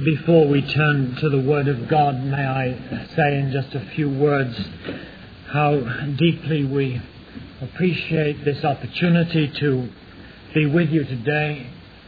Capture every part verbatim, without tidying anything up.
Before we turn to the Word of God, may I say in just a few words how deeply we appreciate this opportunity to be with you today.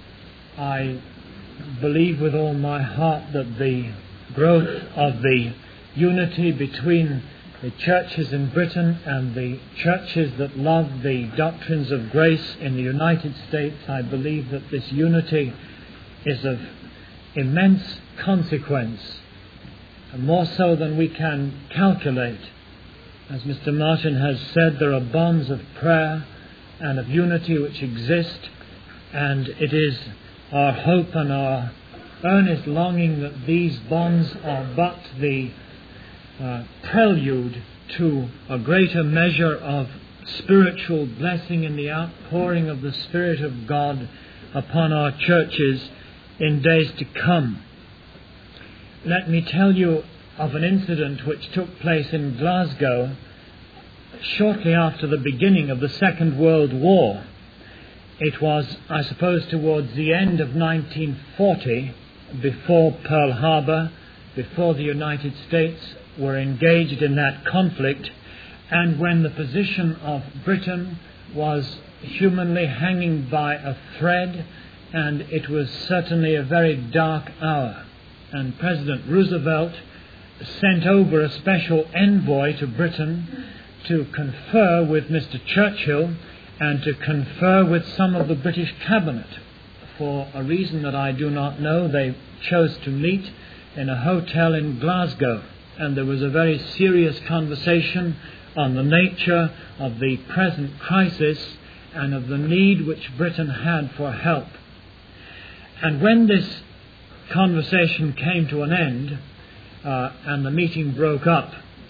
I believe with all my heart that the growth of the unity between the churches in Britain and the churches that love the doctrines of grace in the United States, I believe that this unity is of immense consequence, and more so than we can calculate. As Mister Martin has said, there are bonds of prayer and of unity which exist, and it is our hope and our earnest longing that these bonds are but the uh, prelude to a greater measure of spiritual blessing in the outpouring of the Spirit of God upon our churches in days to come. Let me tell you of an incident which took place in Glasgow shortly after the beginning of the Second World War. It was, I suppose, towards the end of nineteen forty, before Pearl Harbor, before the United States were engaged in that conflict, and when the position of Britain was humanly hanging by a thread, and it was certainly a very dark hour. And President Roosevelt sent over a special envoy to Britain to confer with Mister Churchill and to confer with some of the British cabinet. For a reason that I do not know, they chose to meet in a hotel in Glasgow, and there was a very serious conversation on the nature of the present crisis and of the need which Britain had for help. And when this conversation came to an end uh, and the meeting broke up,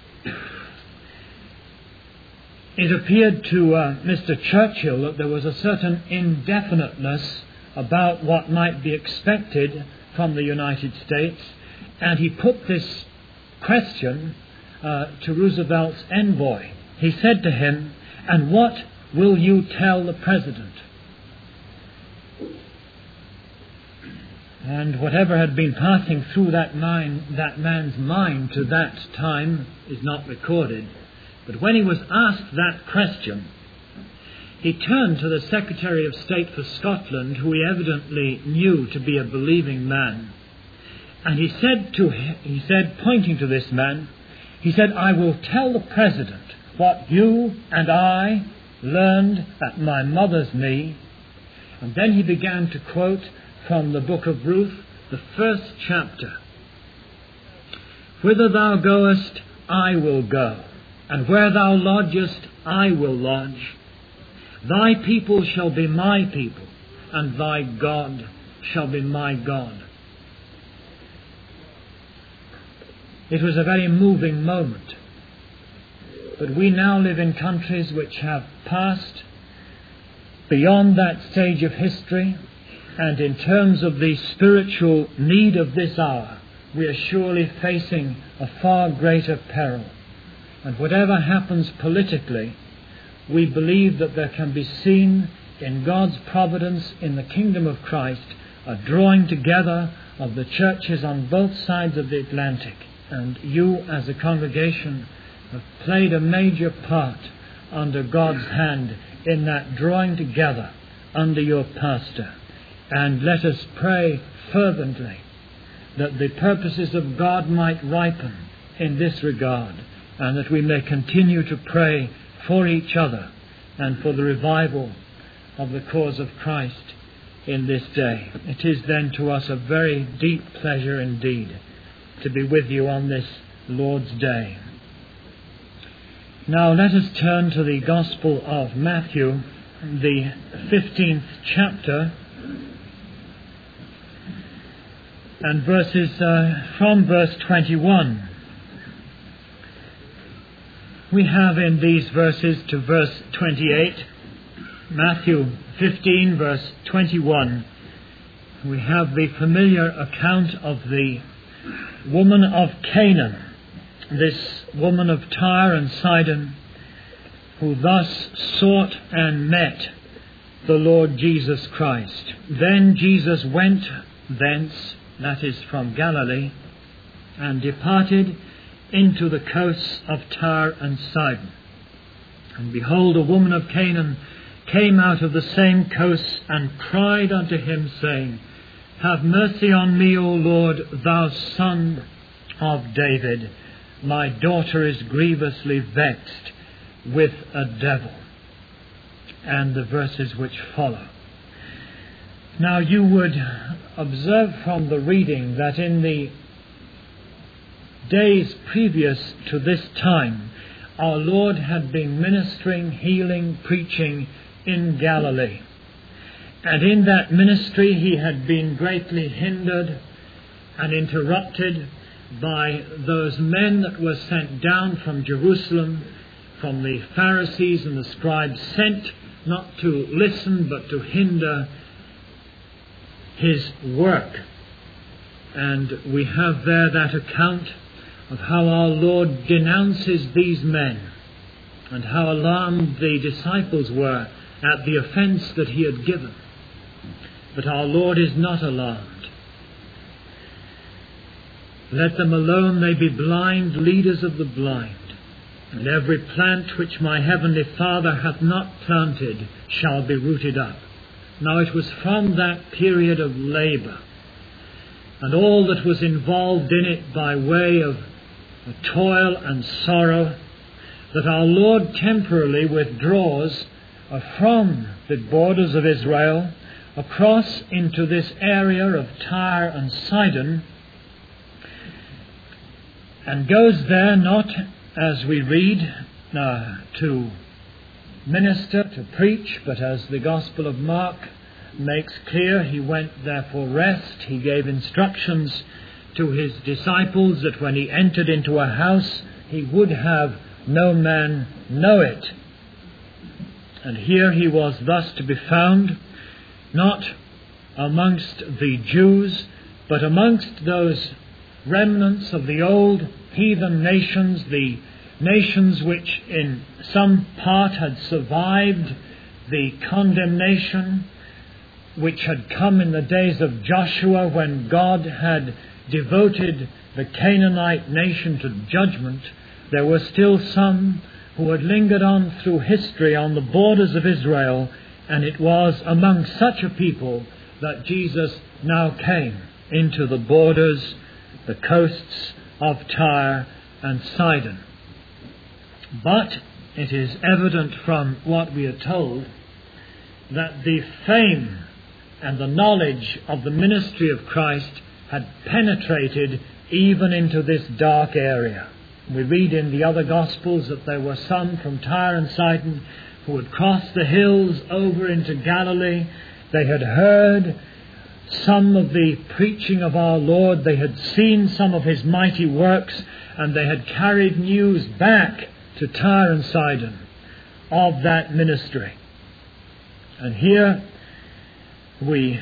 it appeared to uh, Mister Churchill that there was a certain indefiniteness about what might be expected from the United States, and he put this question uh, to Roosevelt's envoy. He said to him, "And what will you tell the President?" And whatever had been passing through that mind, that man's mind to that time is not recorded. But when he was asked that question, he turned to the Secretary of State for Scotland, who he evidently knew to be a believing man. And he said to him, he said, pointing to this man, he said, "I will tell the President what you and I learned at my mother's knee." And then he began to quote from the book of Ruth, the first chapter. "Whither thou goest, I will go, and where thou lodgest, I will lodge. Thy people shall be my people, and thy God shall be my God." It was a very moving moment. But we now live in countries which have passed beyond that stage of history, and in terms of the spiritual need of this hour, we are surely facing a far greater peril. And whatever happens politically, we believe that there can be seen in God's providence in the kingdom of Christ a drawing together of the churches on both sides of the Atlantic. And you, as a congregation, have played a major part under God's hand in that drawing together under your pastor. And let us pray fervently that the purposes of God might ripen in this regard, and that we may continue to pray for each other and for the revival of the cause of Christ in this day. It is then to us a very deep pleasure indeed to be with you on this Lord's Day. Now let us turn to the Gospel of Matthew, the fifteenth chapter, and verses uh, from verse twenty-one. We have in these verses to verse twenty-eight, Matthew fifteen, verse twenty-one, we have the familiar account of the woman of Canaan, this woman of Tyre and Sidon, who thus sought and met the Lord Jesus Christ. Then Jesus went thence that is from Galilee, and departed into the coasts of Tyre and Sidon. And behold, a woman of Canaan came out of the same coasts, and cried unto him, saying, Have mercy on me, O Lord, thou Son of David. My daughter is grievously vexed with a devil. And the verses which follow. Now you would observe from the reading that in the days previous to this time, our Lord had been ministering, healing, preaching in Galilee. And in that ministry he had been greatly hindered and interrupted by those men that were sent down from Jerusalem, from the Pharisees and the scribes, sent not to listen but to hinder his work. And we have there that account of how our Lord denounces these men and how alarmed the disciples were at the offence that he had given. But our Lord is not alarmed. Let them alone, they be blind, leaders of the blind. And every plant which my heavenly Father hath not planted shall be rooted up. Now it was from that period of labour and all that was involved in it by way of toil and sorrow that our Lord temporarily withdraws from the borders of Israel across into this area of Tyre and Sidon, and goes there not, as we read, uh, to minister, to preach, but as the Gospel of Mark makes clear, he went there for rest. He gave instructions to his disciples that when he entered into a house, he would have no man know it. And here he was thus to be found, not amongst the Jews, but amongst those remnants of the old heathen nations, the nations which in some part had survived the condemnation which had come in the days of Joshua, when God had devoted the Canaanite nation to judgment. There were still some who had lingered on through history on the borders of Israel, and it was among such a people that Jesus now came into the borders, the coasts of Tyre and Sidon. But it is evident from what we are told that the fame and the knowledge of the ministry of Christ had penetrated even into this dark area. We read in the other Gospels that there were some from Tyre and Sidon who had crossed the hills over into Galilee. They had heard some of the preaching of our Lord. They had seen some of his mighty works, and they had carried news back to Tyre and Sidon of that ministry. And here we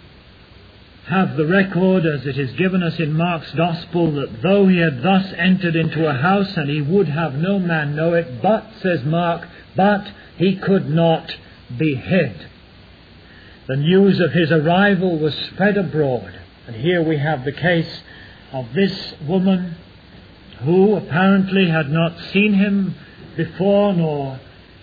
have the record, as it is given us in Mark's Gospel, that though he had thus entered into a house, and he would have no man know it, but, says Mark, but he could not be hid. The news of his arrival was spread abroad. And here we have the case of this woman who apparently had not seen him before nor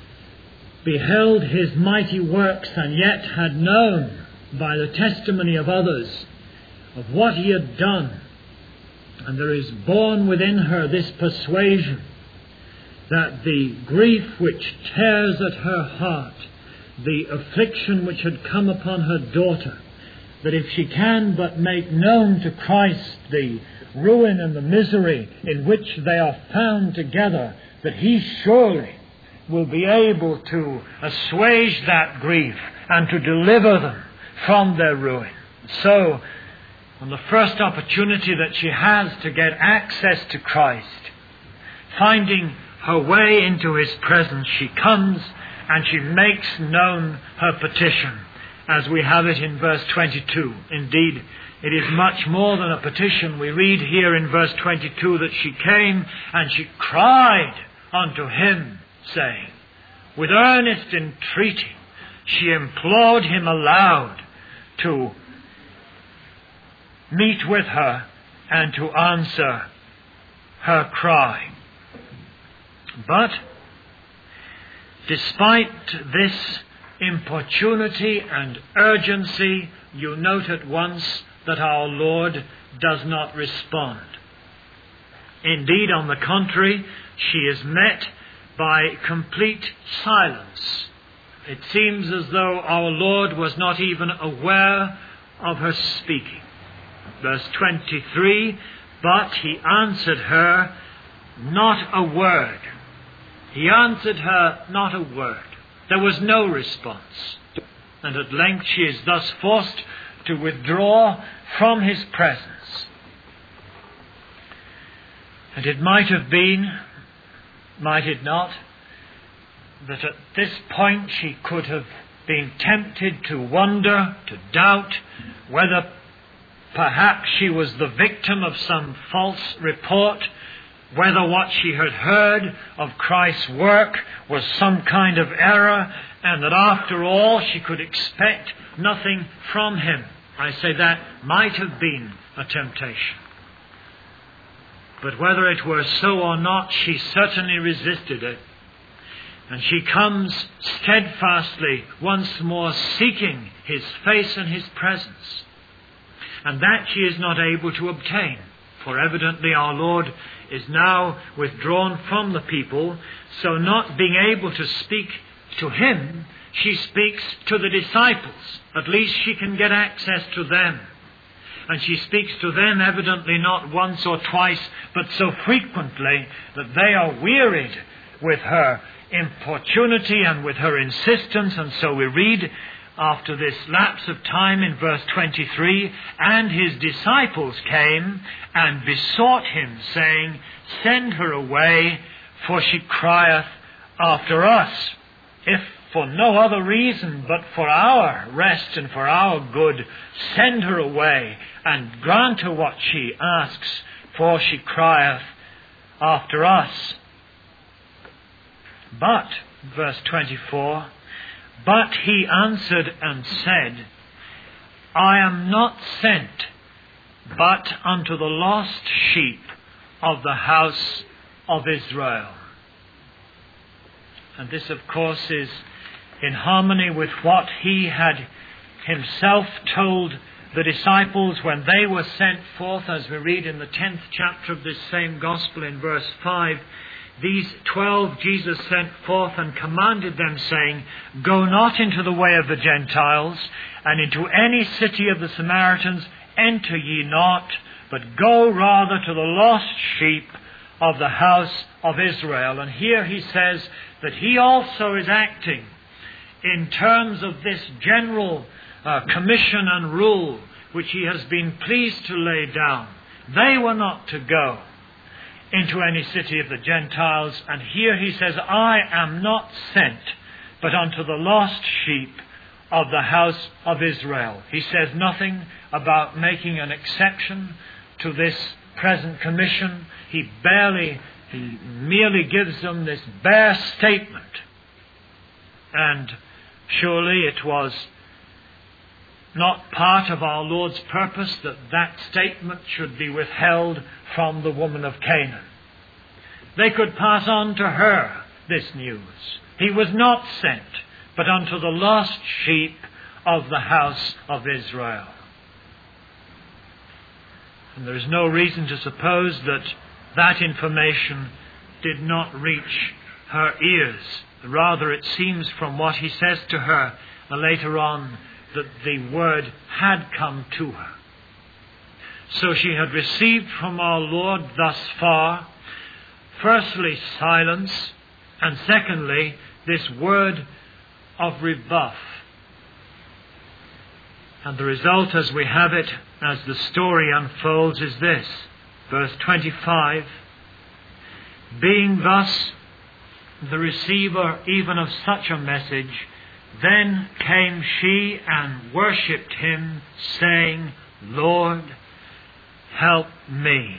beheld his mighty works, and yet had known by the testimony of others of what he had done. And there is born within her this persuasion that the grief which tears at her heart, the affliction which had come upon her daughter, that if she can but make known to Christ the ruin and the misery in which they are found together, that he surely will be able to assuage that grief and to deliver them from their ruin. So, on the first opportunity that she has to get access to Christ, finding her way into his presence, she comes and she makes known her petition, as we have it in verse twenty-two. Indeed, it is much more than a petition. We read here in verse twenty-two that she came and she cried unto him, saying, with earnest entreaty, she implored him aloud to meet with her and to answer her cry. But despite this importunity and urgency, you note at once that our Lord does not respond. Indeed, on the contrary, she is met by complete silence. It seems as though our Lord was not even aware of her speaking. Verse twenty-three, but he answered her not a word. He answered her not a word. There was no response. And at length she is thus forced to withdraw from his presence. And it might have been, might it not, that at this point she could have been tempted to wonder, to doubt whether perhaps she was the victim of some false report, whether what she had heard of Christ's work was some kind of error, and that after all she could expect nothing from him. I say that might have been a temptation. But whether it were so or not, she certainly resisted it. And she comes steadfastly once more seeking his face and his presence. And that she is not able to obtain. For evidently our Lord is now withdrawn from the people, so not being able to speak to him, she speaks to the disciples. At least she can get access to them. And she speaks to them evidently not once or twice, but so frequently that they are wearied with her importunity and with her insistence. And so we read after this lapse of time in verse twenty-three, and his disciples came and besought him, saying, send her away, for she crieth after us. If for no other reason but for our rest and for our good, send her away and grant her what she asks, for she crieth after us. But, verse twenty-four, but he answered and said, I am not sent but unto the lost sheep of the house of Israel. And this, of course, is in harmony with what he had himself told the disciples when they were sent forth, as we read in the tenth chapter of this same gospel in verse five. These twelve Jesus sent forth and commanded them, saying, go not into the way of the Gentiles, and into any city of the Samaritans enter ye not, but go rather to the lost sheep of the house of Israel. And here he says that he also is acting in terms of this general uh, commission and rule which he has been pleased to lay down. They were not to go into any city of the Gentiles, and here he says, I am not sent but unto the lost sheep of the house of Israel. He says nothing about making an exception to this present commission. He barely, he merely gives them this bare statement. And surely it was not part of our Lord's purpose that that statement should be withheld from the woman of Canaan. They could pass on to her this news. He was not sent, but unto the lost sheep of the house of Israel. And there is no reason to suppose that that information did not reach her ears. Rather, it seems from what he says to her later on that the word had come to her. So she had received from our Lord thus far, firstly, silence, and secondly, this word of rebuff. And the result, as we have it, as the story unfolds, is this. Verse twenty-five, being thus the receiver even of such a message, then came she and worshipped him, saying, Lord, help me.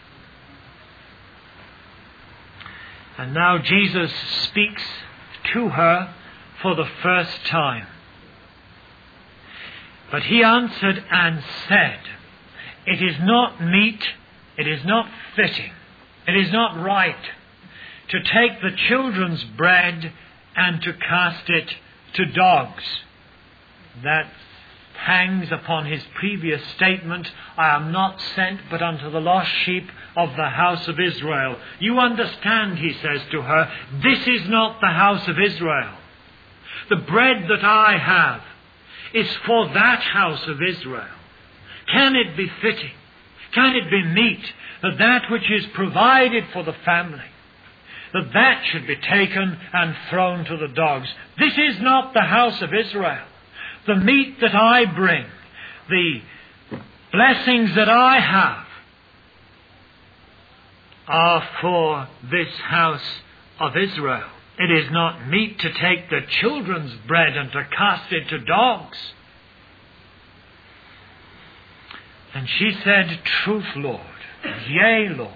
And now Jesus speaks to her for the first time. But he answered and said, it is not meet, it is not fitting, it is not right to take the children's bread and to cast it to dogs. That hangs upon his previous statement, I am not sent but unto the lost sheep of the house of Israel. You understand, he says to her, this is not the house of Israel. The bread that I have is for that house of Israel. Can it be fitting? Can it be meet that that which is provided for the family, that that should be taken and thrown to the dogs? This is not the house of Israel. The meat that I bring, the blessings that I have, are for this house of Israel. It is not meet to take the children's bread and to cast it to dogs. And she said, Truth, Lord, yea, Lord.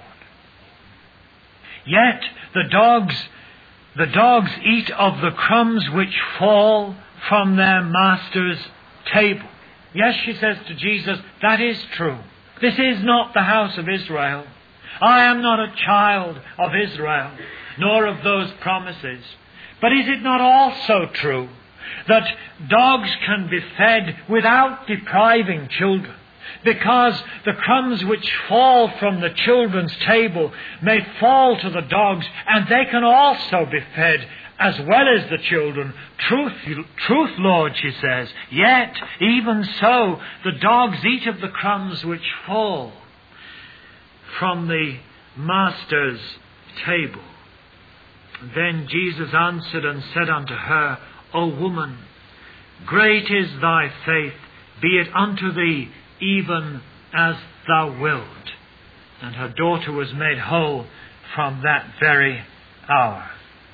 Yet the dogs, the dogs eat of the crumbs which fall from their master's table. Yes, she says to Jesus, that is true. This is not the house of Israel. I am not a child of Israel, nor of those promises. But is it not also true that dogs can be fed without depriving children? Because the crumbs which fall from the children's table may fall to the dogs, and they can also be fed as well as the children. Truth, truth, Lord, she says. Yet, even so, the dogs eat of the crumbs which fall from the master's table. Then Jesus answered and said unto her, O woman, great is thy faith, be it unto thee even as thou wilt. And her daughter was made whole from that very hour.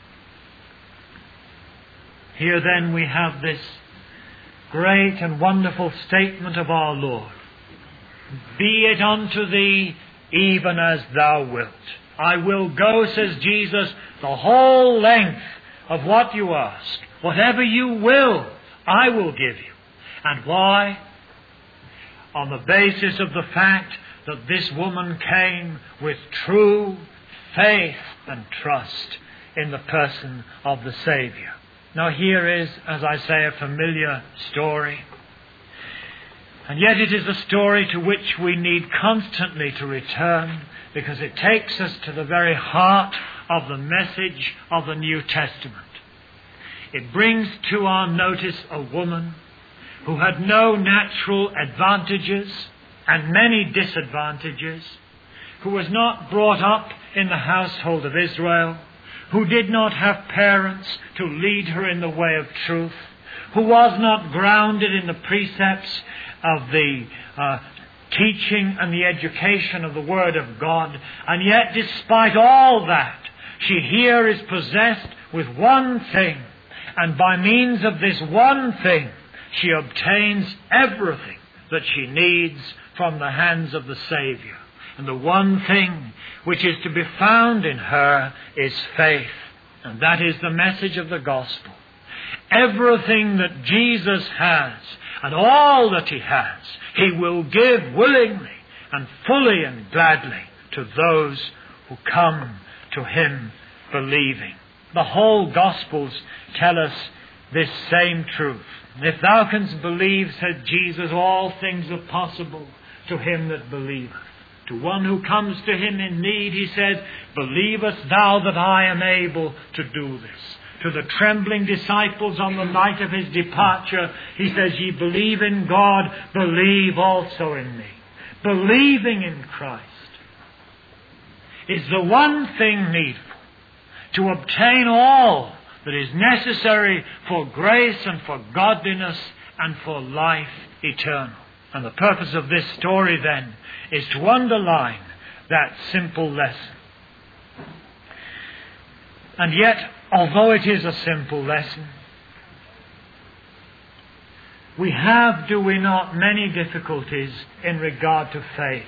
Here then we have this great and wonderful statement of our Lord. Be it unto thee even as thou wilt. I will go, says Jesus, the whole length of what you ask. Whatever you will, I will give you. And why? On the basis of the fact that this woman came with true faith and trust in the person of the Saviour. Now here is, as I say, a familiar story. And yet it is a story to which we need constantly to return, because it takes us to the very heart of the message of the New Testament. It brings to our notice a woman who had no natural advantages and many disadvantages, who was not brought up in the household of Israel, who did not have parents to lead her in the way of truth, who was not grounded in the precepts of the uh, teaching and the education of the Word of God. And yet, despite all that, she here is possessed with one thing. And by means of this one thing, she obtains everything that she needs from the hands of the Saviour. And the one thing which is to be found in her is faith. And that is the message of the gospel. Everything that Jesus has, and all that he has, he will give willingly and fully and gladly to those who come to him believing. The whole Gospels tell us this same truth. If thou canst believe, said Jesus, all things are possible to him that believeth. To one who comes to him in need, he says, believest thou that I am able to do this? To the trembling disciples on the night of his departure, he says, ye believe in God, believe also in me. Believing in Christ is the one thing needful to obtain all that is necessary for grace and for godliness and for life eternal. And the purpose of this story then is to underline that simple lesson. And yet, although it is a simple lesson, we have, do we not, many difficulties in regard to faith.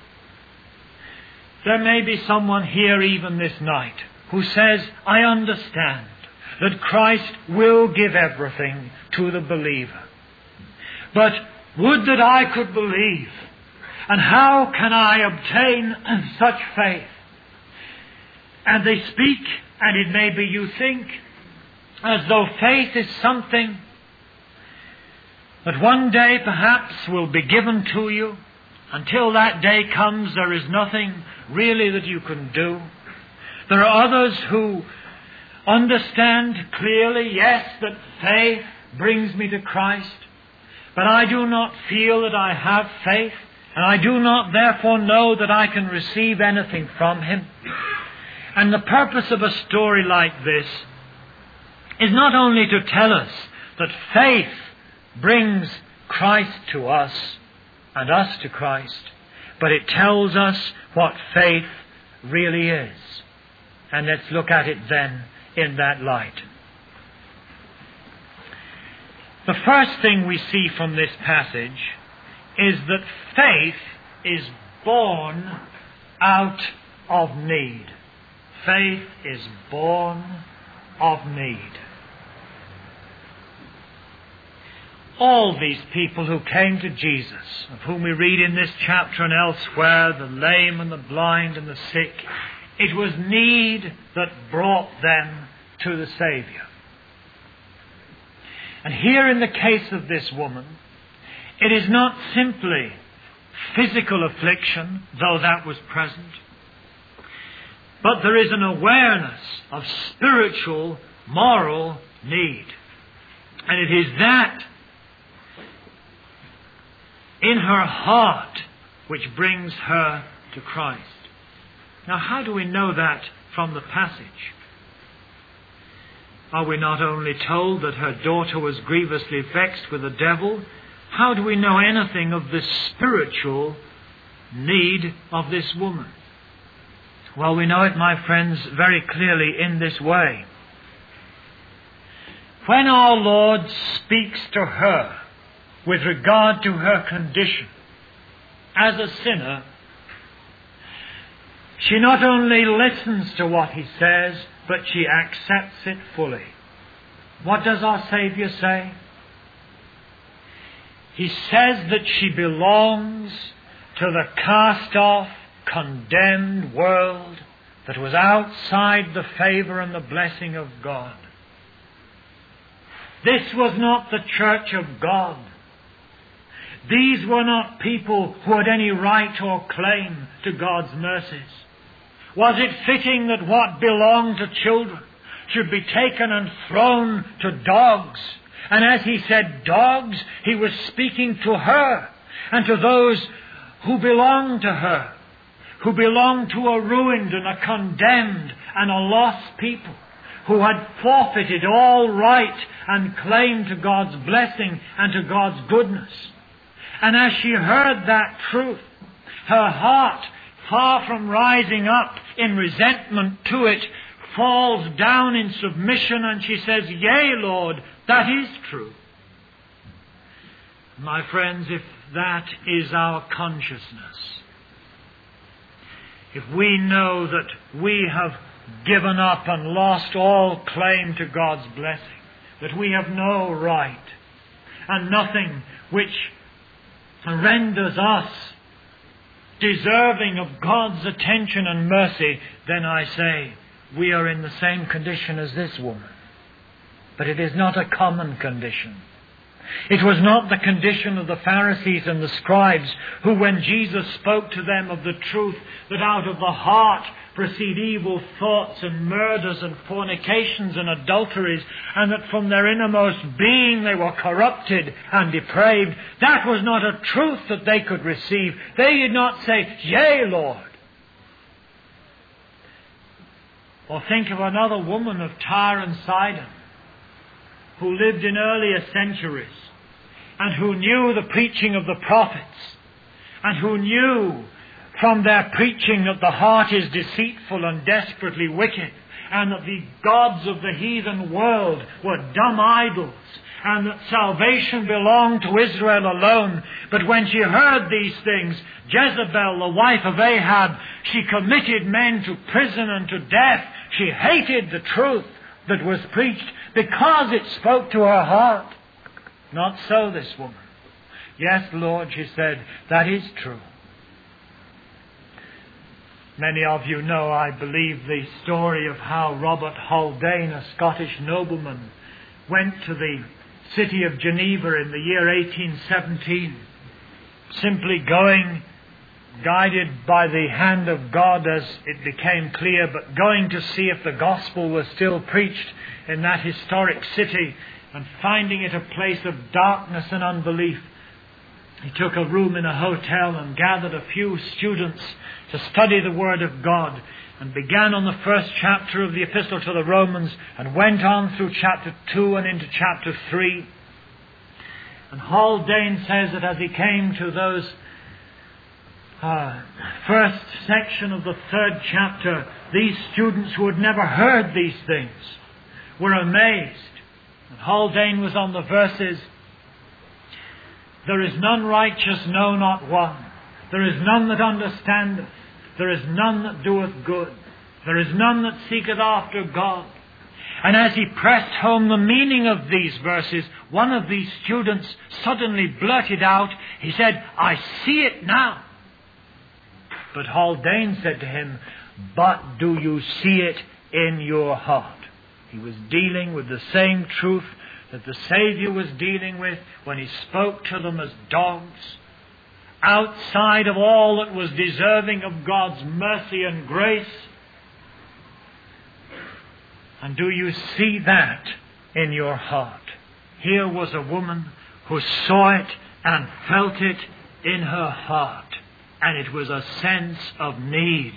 There may be someone here even this night who says, I understand that Christ will give everything to the believer. But would that I could believe And how can I obtain such faith? And they speak, and it may be you think, as though faith is something that one day perhaps will be given to you. Until that day comes, there is nothing really that you can do. There are others who understand clearly, yes, that faith brings me to Christ, but I do not feel that I have faith, and I do not therefore know that I can receive anything from Him. And the purpose of a story like this is not only to tell us that faith brings Christ to us and us to Christ, but it tells us what faith really is. And let's look at it then in that light. The first thing we see from this passage is that faith is born out of need. Faith is born of need. All these people who came to Jesus, of whom we read in this chapter and elsewhere, the lame and the blind and the sick, it was need that brought them to the Saviour. And here in the case of this woman, it is not simply physical affliction, though that was present, but there is an awareness of spiritual, moral need. And it is that in her heart which brings her to Christ. Now, how do we know that from the passage? Are we not only told that her daughter was grievously vexed with the devil? How do we know anything of the spiritual need of this woman? Well, we know it, my friends, very clearly in this way. When our Lord speaks to her with regard to her condition as a sinner, she not only listens to what He says, but she accepts it fully. What does our Saviour say? He says that she belongs to the cast-off, condemned world that was outside the favour and the blessing of God. This was not the church of God. These were not people who had any right or claim to God's mercies. Was it fitting that what belonged to children should be taken and thrown to dogs? And as He said dogs, He was speaking to her and to those who belonged to her, who belonged to a ruined and a condemned and a lost people, who had forfeited all right and claim to God's blessing and to God's goodness. And as she heard that truth, her heart, far from rising up in resentment to it, falls down in submission, and she says, "Yea, Lord, that is true." My friends, if that is our consciousness, if we know that we have given up and lost all claim to God's blessing, that we have no right and nothing which renders us deserving of God's attention and mercy, then I say we are in the same condition as this woman. But it is not a common condition. It was not the condition of the Pharisees and the scribes who, when Jesus spoke to them of the truth that out of the heart proceed evil thoughts and murders and fornications and adulteries, and that from their innermost being they were corrupted and depraved, that was not a truth that they could receive. They did not say, "Yea, Lord." Or think of another woman of Tyre and Sidon, who lived in earlier centuries, and who knew the preaching of the prophets, and who knew from their preaching that the heart is deceitful and desperately wicked, and that the gods of the heathen world were dumb idols, and that salvation belonged to Israel alone. But when she heard these things, Jezebel, the wife of Ahab, she committed men to prison and to death. She hated the truth that was preached because it spoke to her heart. Not so this woman. "Yes, Lord," she said, "that is true. Many of you know, I believe, the story of how Robert Haldane, a Scottish nobleman, went to the city of Geneva in the year eighteen seventeen, simply going, guided by the hand of God as it became clear, but going to see if the gospel was still preached in that historic city, and finding it a place of darkness and unbelief. He took a room in a hotel and gathered a few students to study the Word of God, and began on the first chapter of the Epistle to the Romans and went on through chapter two and into chapter three. And Haldane says that as he came to those uh, first section of the third chapter, these students who had never heard these things were amazed. And Haldane was on the verses, "There is none righteous, no, not one. There is none that understandeth. There is none that doeth good. There is none that seeketh after God." And as he pressed home the meaning of these verses, one of these students suddenly blurted out, he said, "I see it now." But Haldane said to him, "But do you see it in your heart?" He was dealing with the same truth that the Saviour was dealing with when he spoke to them as dogs, outside of all that was deserving of God's mercy and grace. And do you see that in your heart? Here was a woman who saw it and felt it in her heart, and it was a sense of need,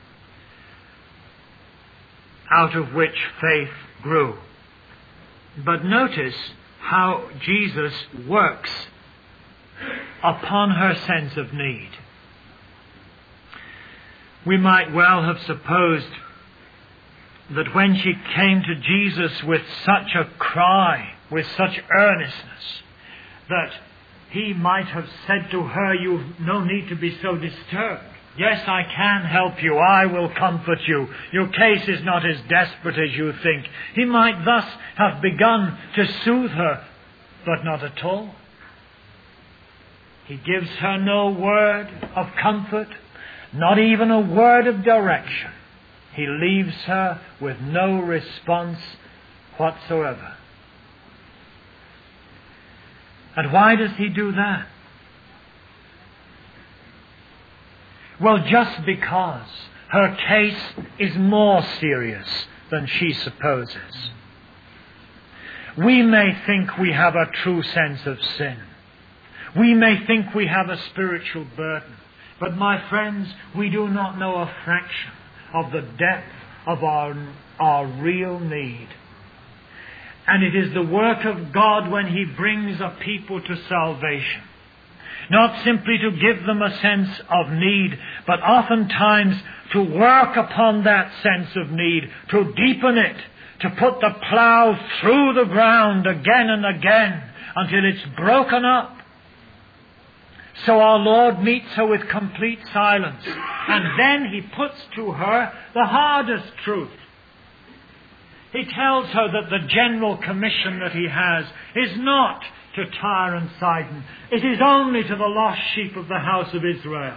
out of which faith grew. But notice how Jesus works upon her sense of need. We might well have supposed that when she came to Jesus with such a cry, with such earnestness, that he might have said to her, "You've no need to be so disturbed. Yes, I can help you. I will comfort you. Your case is not as desperate as you think." He might thus have begun to soothe her, but not at all. He gives her no word of comfort, not even a word of direction. He leaves her with no response whatsoever. And why does he do that? Well, just because her case is more serious than she supposes. We may think we have a true sense of sin. We may think we have a spiritual burden. But my friends, we do not know a fraction of the depth of our, our real need. And it is the work of God when he brings a people to salvation. Not simply to give them a sense of need, but oftentimes to work upon that sense of need, to deepen it, to put the plough through the ground again and again until it's broken up. So our Lord meets her with complete silence, and then he puts to her the hardest truth. He tells her that the general commission that he has is not to Tyre and Sidon. It is only to the lost sheep of the house of Israel.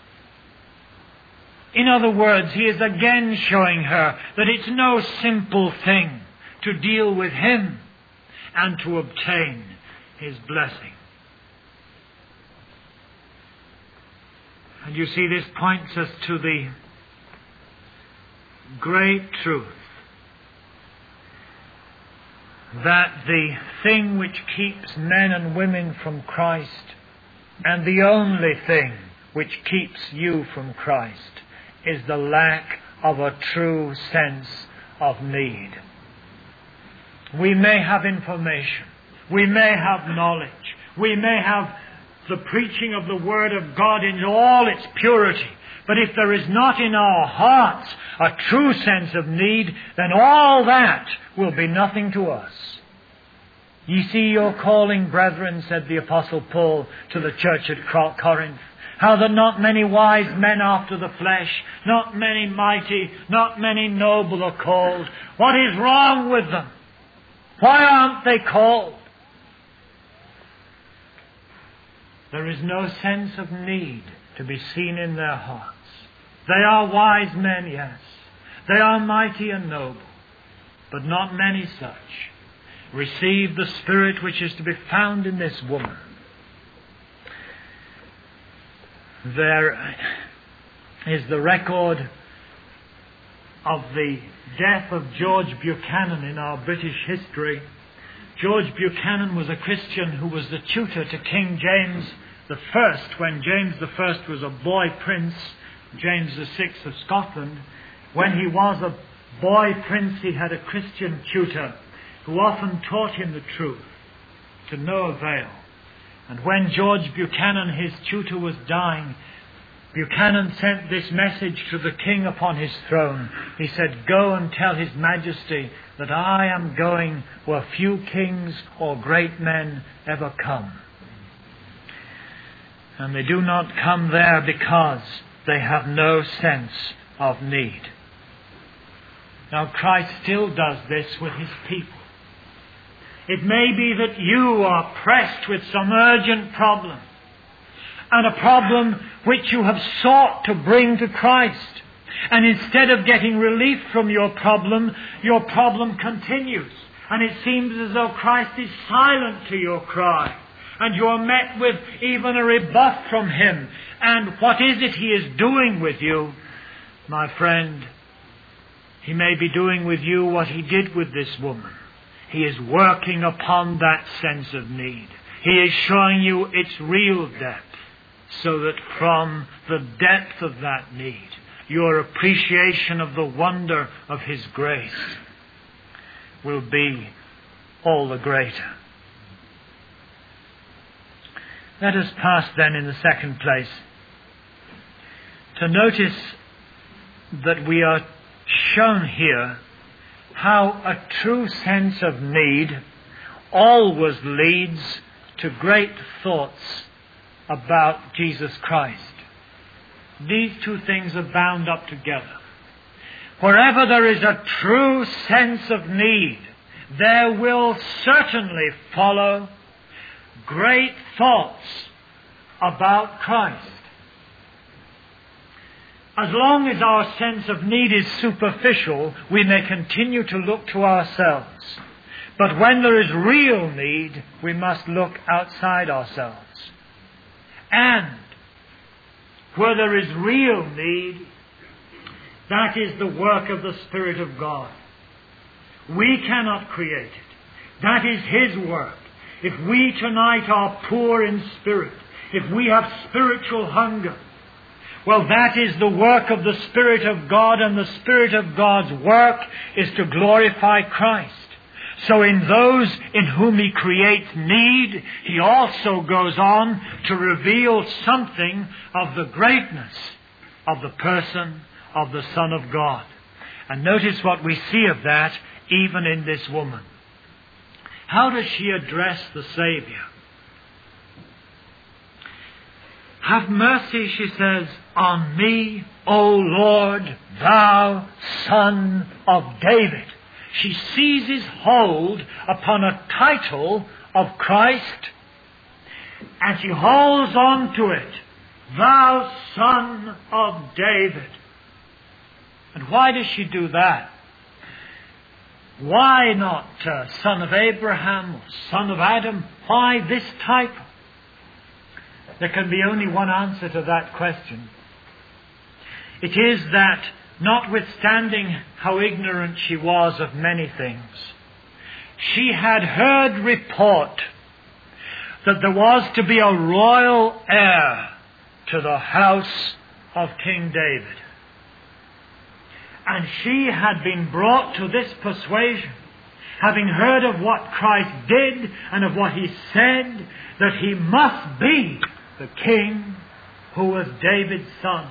In other words, he is again showing her that it's no simple thing to deal with him and to obtain his blessing. And you see, this points us to the great truth that the thing which keeps men and women from Christ, and the only thing which keeps you from Christ, is the lack of a true sense of need. We may have information, we may have knowledge, we may have the preaching of the Word of God in all its purity, but if there is not in our hearts a true sense of need, then all that will be nothing to us. Ye see your calling, brethren, said the Apostle Paul to the church at Corinth, how that not many wise men after the flesh, not many mighty, not many noble are called. What is wrong with them? Why aren't they called? There is no sense of need to be seen in their hearts. They are wise men, yes. They are mighty and noble, but not many such receive the Spirit which is to be found in this woman. There is the record of the death of George Buchanan in our British history. George Buchanan was a Christian who was the tutor to King James the First when James the First was a boy prince, James the Sixth of Scotland. When he was a boy prince, he had a Christian tutor who often taught him the truth, to no avail. And when George Buchanan, his tutor, was dying, Buchanan sent this message to the king upon his throne. He said, "Go and tell His Majesty that I am going where few kings or great men ever come. And they do not come there because they have no sense of need." Now Christ still does this with His people. It may be that you are pressed with some urgent problem, and a problem which you have sought to bring to Christ. And instead of getting relief from your problem, your problem continues. And it seems as though Christ is silent to your cry. And you are met with even a rebuff from Him. And what is it He is doing with you? My friend, He may be doing with you what He did with this woman. He is working upon that sense of need. He is showing you its real depth, so that from the depth of that need, your appreciation of the wonder of His grace will be all the greater. Let us pass then in the second place to notice that we are shown here how a true sense of need always leads to great thoughts about Jesus Christ. These two things are bound up together. Wherever there is a true sense of need, there will certainly follow great thoughts about Christ. As long as our sense of need is superficial, we may continue to look to ourselves. But when there is real need, we must look outside ourselves. And where there is real need, that is the work of the Spirit of God. We cannot create it. That is His work. If we tonight are poor in spirit, if we have spiritual hunger, well, that is the work of the Spirit of God, and the Spirit of God's work is to glorify Christ. So in those in whom He creates need, He also goes on to reveal something of the greatness of the person of the Son of God. And notice what we see of that even in this woman. How does she address the Savior? "Have mercy," she says, "on me, O Lord, thou Son of David." She seizes hold upon a title of Christ, and she holds on to it. "Thou Son of David." And why does she do that? Why not uh, Son of Abraham or Son of Adam? Why this title? There can be only one answer to that question. It is that, notwithstanding how ignorant she was of many things, she had heard report that there was to be a royal heir to the house of King David. And she had been brought to this persuasion, having heard of what Christ did and of what He said, that He must be the King who was David's son.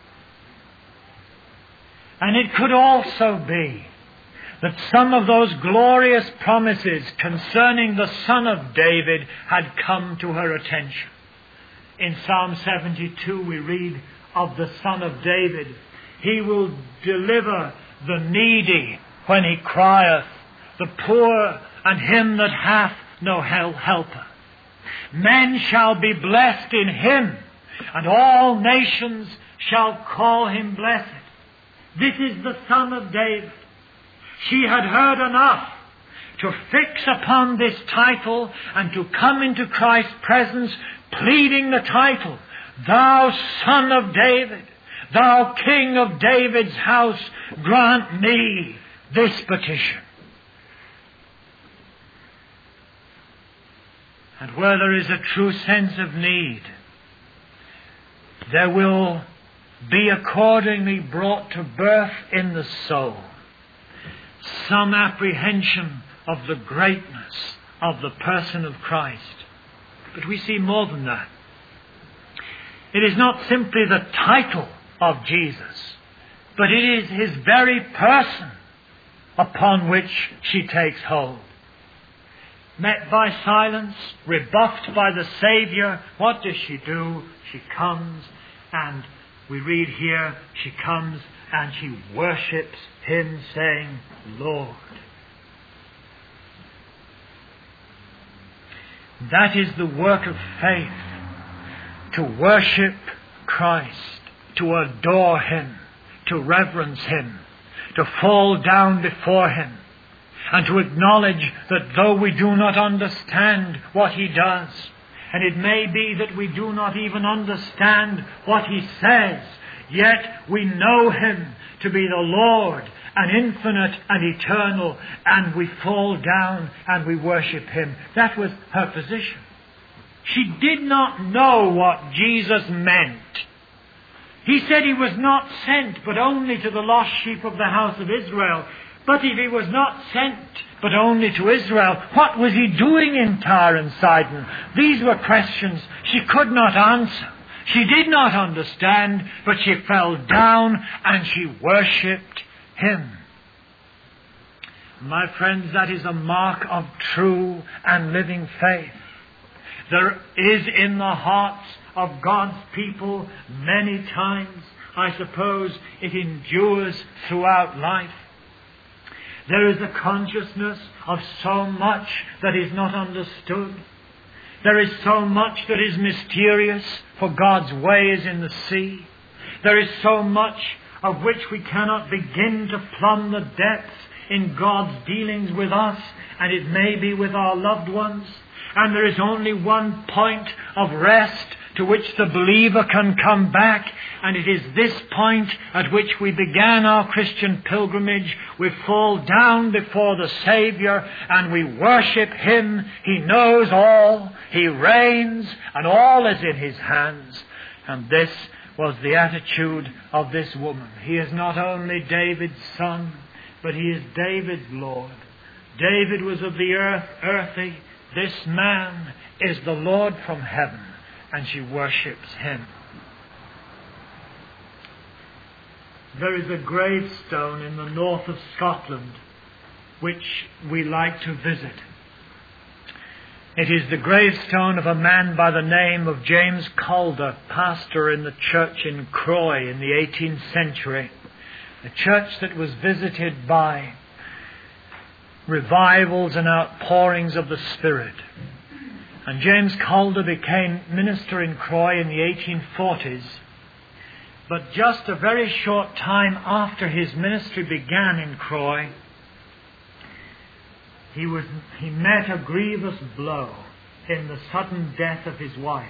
And it could also be that some of those glorious promises concerning the Son of David had come to her attention. In Psalm seventy-two we read of the Son of David. "He will deliver the needy when he crieth, the poor and him that hath no helper. Men shall be blessed in him, and all nations shall call him blessed. This is the Son of David. She had heard enough to fix upon this title and to come into Christ's presence pleading the title, Thou Son of David, Thou King of David's house, grant me this petition. And where there is a true sense of need, there will be accordingly brought to birth in the soul some apprehension of the greatness of the person of Christ. But we see more than that. It is not simply the title of Jesus, but it is his very person upon which she takes hold. Met by silence, rebuffed by the Saviour, what does she do? She comes, and we read here, she comes and she worships him, saying, Lord. That is the work of faith, to worship Christ, to adore him, to reverence him, to fall down before him, and to acknowledge that though we do not understand what he does, and it may be that we do not even understand what he says, yet we know him to be the Lord and infinite and eternal, and we fall down and we worship him. That was her position. She did not know what Jesus meant. He said he was not sent but only to the lost sheep of the house of Israel. But if he was not sent but only to Israel, what was he doing in Tyre and Sidon? These were questions she could not answer. She did not understand, but she fell down and she worshipped him. My friends, that is a mark of true and living faith. There is in the hearts of God's people many times, I suppose it endures throughout life, there is a consciousness of so much that is not understood. There is so much that is mysterious, for God's way is in the sea. There is so much of which we cannot begin to plumb the depths in God's dealings with us, and it may be with our loved ones. And there is only one point of rest to which the believer can come back, and it is this point at which we began our Christian pilgrimage. We fall down before the Saviour and we worship him. He knows all, he reigns, and all is in his hands. And this was the attitude of this woman. He is not only David's son, but he is David's Lord. David was of the earth, earthy. This man is the Lord from heaven, and she worships him. There is a gravestone in the north of Scotland which we like to visit. It is the gravestone of a man by the name of James Calder, pastor in the church in Croy in the eighteenth century, a church that was visited by revivals and outpourings of the Spirit. And James Calder became minister in Croy in the eighteen forties. But just a very short time after his ministry began in Croy, he was he met a grievous blow in the sudden death of his wife.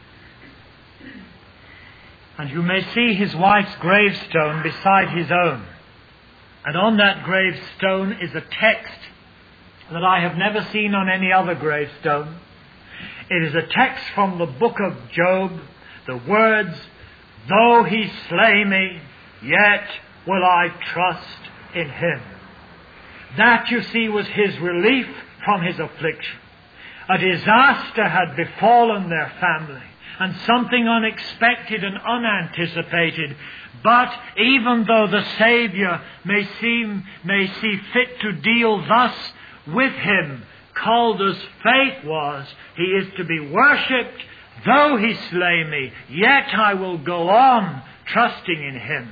And you may see his wife's gravestone beside his own. And on that gravestone is a text that I have never seen on any other gravestone. It is a text from the book of Job, the words, "Though he slay me, yet will I trust in him." That, you see, was his relief from his affliction. A disaster had befallen their family, and something unexpected and unanticipated. But even though the Saviour may seem, may see fit to deal thus with him, Calder's faith was, he is to be worshipped. Though he slay me, yet I will go on trusting in him.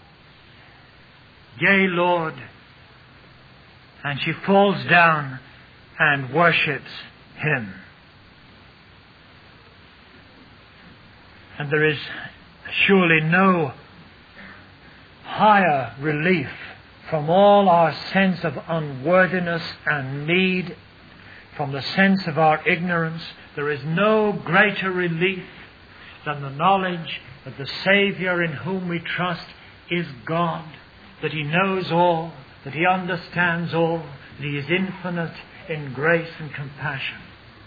Yea, Lord. And she falls down and worships him. And there is surely no higher relief from all our sense of unworthiness and need, from the sense of our ignorance. There is no greater relief than the knowledge that the Saviour in whom we trust is God, that He knows all, that He understands all, that He is infinite in grace and compassion.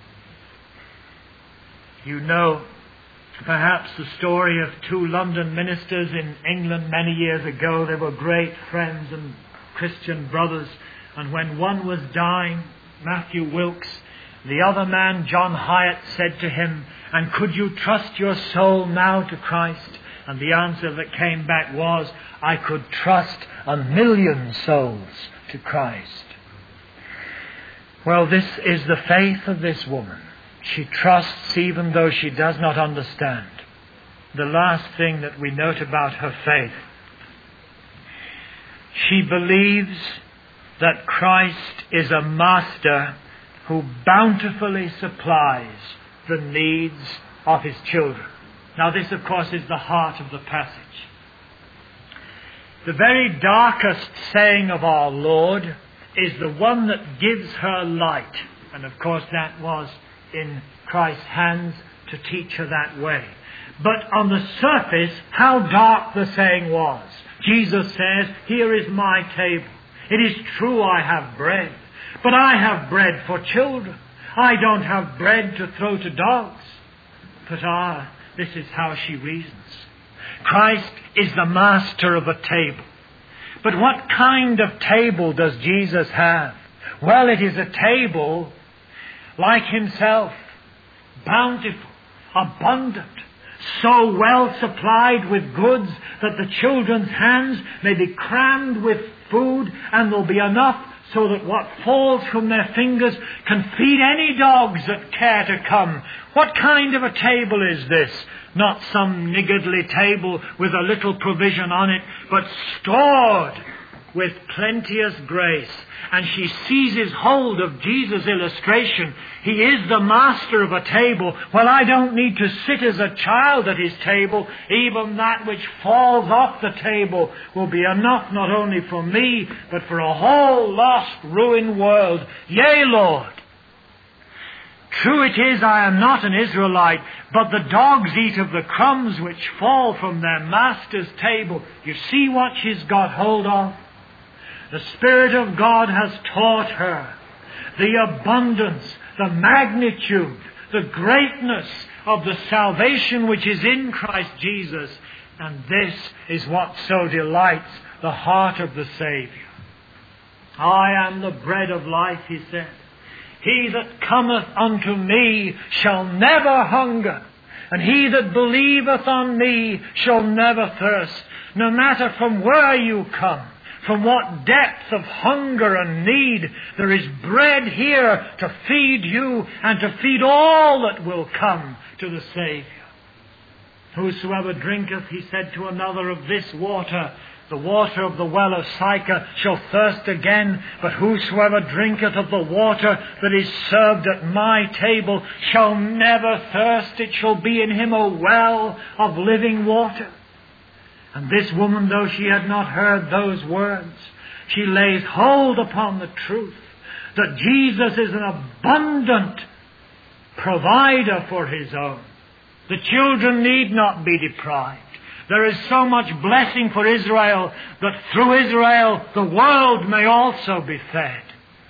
You know perhaps the story of two London ministers in England many years ago. They were great friends and Christian brothers, and when one was dying, Matthew Wilkes, the other man, John Hyatt, said to him, "And could you trust your soul now to Christ?" And the answer that came back was, "I could trust a million souls to Christ." Well, this is the faith of this woman. She trusts even though she does not understand. The last thing that we note about her faith, she believes that Christ is a master who bountifully supplies the needs of His children. Now this, of course, is the heart of the passage. The very darkest saying of our Lord is the one that gives her light. And of course that was in Christ's hands to teach her that way. But on the surface, how dark the saying was. Jesus says, "Here is my table. It is true I have bread, but I have bread for children. I don't have bread to throw to dogs." But ah, this is how she reasons. Christ is the master of a table. But what kind of table does Jesus have? Well, it is a table like Himself, bountiful, abundant, so well supplied with goods that the children's hands may be crammed with food, and there'll be enough so that what falls from their fingers can feed any dogs that care to come. What kind of a table is this? Not some niggardly table with a little provision on it, but stored with plenteous grace. And she seizes hold of Jesus' illustration. He is the master of a table. Well, I don't need to sit as a child at His table. Even that which falls off the table will be enough not only for me, but for a whole lost, ruined world. Yea, Lord. True it is, I am not an Israelite, but the dogs eat of the crumbs which fall from their master's table. You see what she's got hold of? The Spirit of God has taught her the abundance, the magnitude, the greatness of the salvation which is in Christ Jesus. And this is what so delights the heart of the Saviour. "I am the bread of life," He said. "He that cometh unto me shall never hunger, and he that believeth on me shall never thirst." No matter from where you come, from what depth of hunger and need, there is bread here to feed you and to feed all that will come to the Saviour. "Whosoever drinketh," He said to another, "of this water, the water of the well of Sychar, shall thirst again. But whosoever drinketh of the water that is served at my table shall never thirst. It shall be in him a well of living water." And this woman, though she had not heard those words, she lays hold upon the truth that Jesus is an abundant provider for His own. The children need not be deprived. There is so much blessing for Israel that through Israel the world may also be fed.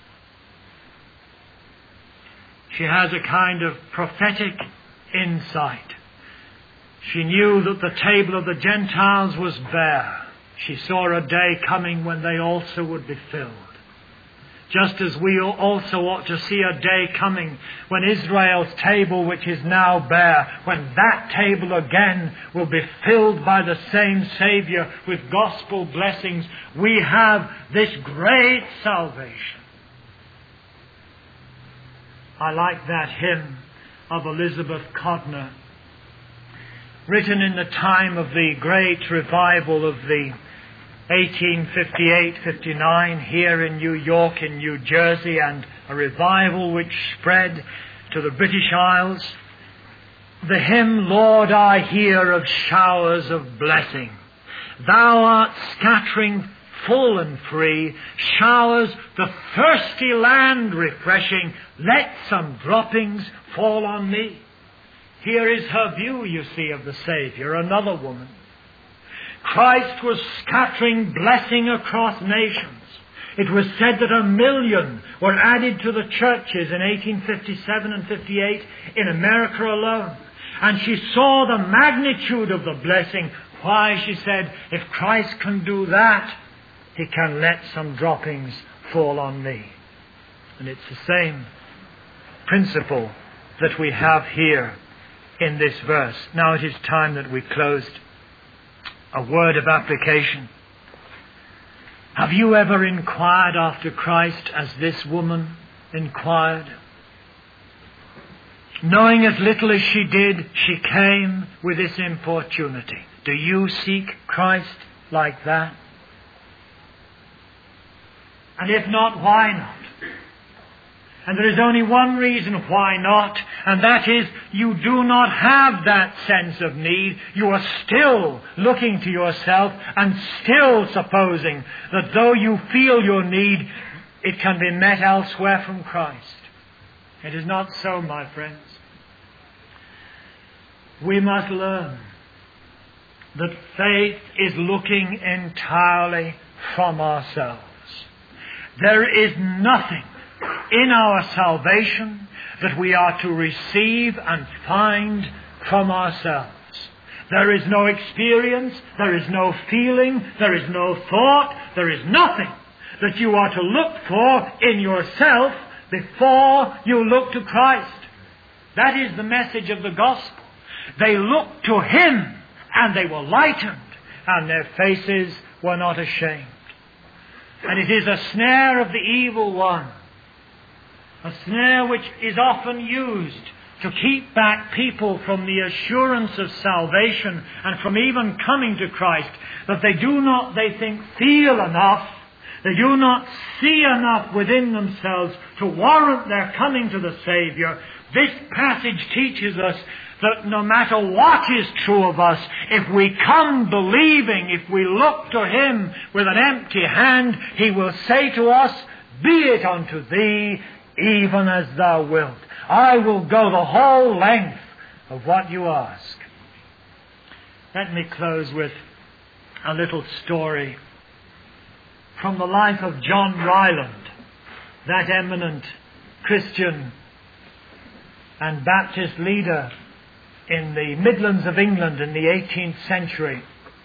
She has a kind of prophetic insight. She knew that the table of the Gentiles was bare. She saw a day coming when they also would be filled. Just as we also ought to see a day coming when Israel's table, which is now bare, when that table again will be filled by the same Saviour with gospel blessings. We have this great salvation. I like that hymn of Elizabeth Codner, written in the time of the great revival of the eighteen fifty-eight fifty-nine here in New York, in New Jersey, and a revival which spread to the British Isles. the hymn, Lord, I hear of showers of blessing. Thou art scattering full and free, showers the thirsty land refreshing. Let some droppings fall on me. Here is her view, you see, of the Saviour, another woman. Christ was scattering blessing across nations. It was said that a million were added to the churches in eighteen fifty-seven and fifty-eight in America alone. And she saw the magnitude of the blessing. Why, she said, if Christ can do that, He can let some droppings fall on me. And it's the same principle that we have here in this verse. Now it is time that we closed. A word of application. Have you ever inquired after Christ as this woman inquired? Knowing as little as she did, she came with this importunity. Do you seek Christ like that? And if not, why not? And there is only one reason why not, and that is you do not have that sense of need. You are still looking to yourself and still supposing that though you feel your need, it can be met elsewhere from Christ. It is not so, my friends. We must learn that faith is looking entirely from ourselves. There is nothing in our salvation that we are to receive and find from ourselves. There is no experience, there is no feeling, there is no thought, there is nothing that you are to look for in yourself before you look to Christ. That is the message of the gospel. They looked to Him and they were lightened and their faces were not ashamed. And it is a snare of the evil one. A snare which is often used to keep back people from the assurance of salvation and from even coming to Christ, that they do not, they think, feel enough, they do not see enough within themselves to warrant their coming to the Saviour. This passage teaches us that no matter what is true of us, if we come believing, if we look to Him with an empty hand, He will say to us, "Be it unto thee even as thou wilt." I will go the whole length of what you ask. Let me close with a little story from the life of John Ryland, that eminent Christian and Baptist leader in the Midlands of England in the eighteenth century.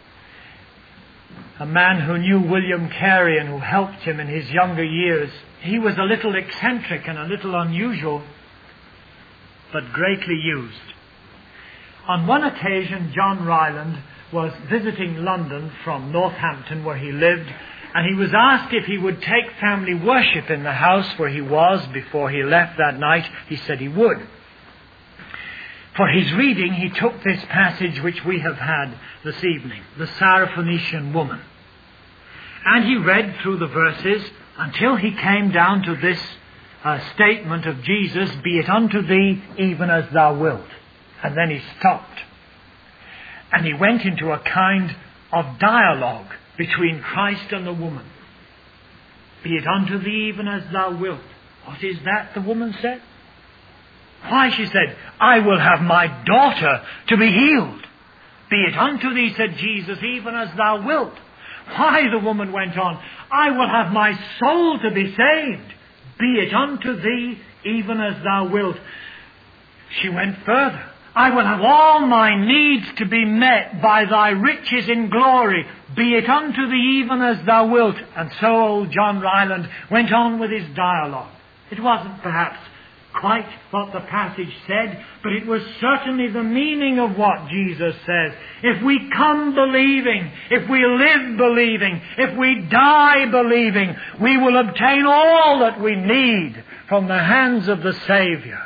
A man who knew William Carey and who helped him in his younger years. He was a little eccentric and a little unusual, but greatly used. On one occasion, John Ryland was visiting London from Northampton, where he lived, and he was asked if he would take family worship in the house where he was before he left that night. He said he would. For his reading, he took this passage which we have had this evening, the Syrophoenician woman. And he read through the verses until he came down to this uh, statement of Jesus, "Be it unto thee even as thou wilt." And then he stopped. And he went into a kind of dialogue between Christ and the woman. "Be it unto thee even as thou wilt." What is that, the woman said? Why, she said, "I will have my daughter to be healed." "Be it unto thee," said Jesus, "even as thou wilt." Why, the woman went on, "I will have my soul to be saved." "Be it unto thee, even as thou wilt." She went further. "I will have all my needs to be met by thy riches in glory. Be it unto thee, even as thou wilt." And so old John Ryland went on with his dialogue. It wasn't perhaps quite what the passage said, but it was certainly the meaning of what Jesus says. If we come believing, if we live believing, if we die believing, we will obtain all that we need from the hands of the Saviour.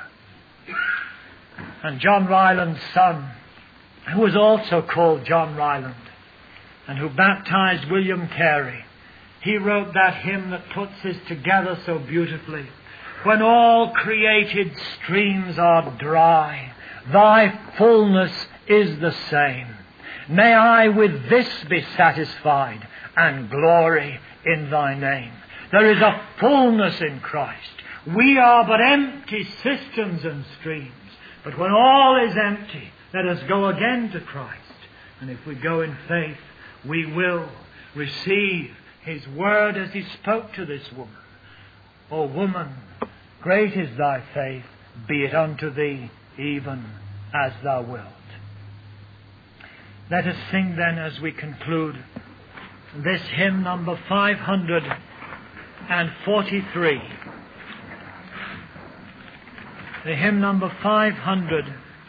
And John Ryland's son, who was also called John Ryland, and who baptized William Carey, he wrote that hymn that puts this together so beautifully. "When all created streams are dry, thy fullness is the same. May I with this be satisfied and glory in thy name. There is a fullness in Christ. We are but empty cisterns and streams. But when all is empty, let us go again to Christ. And if we go in faith, we will receive his word as he spoke to this woman. O woman, great is thy faith, be it unto thee even as thou wilt. Let us sing then as we conclude this hymn number five hundred forty-three. The hymn number five hundred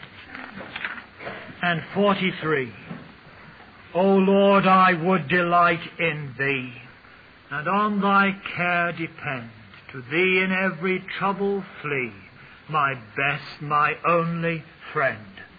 forty-three. O Lord, I would delight in thee, and on thy care depend. To thee in every trouble flee, my best, my only friend.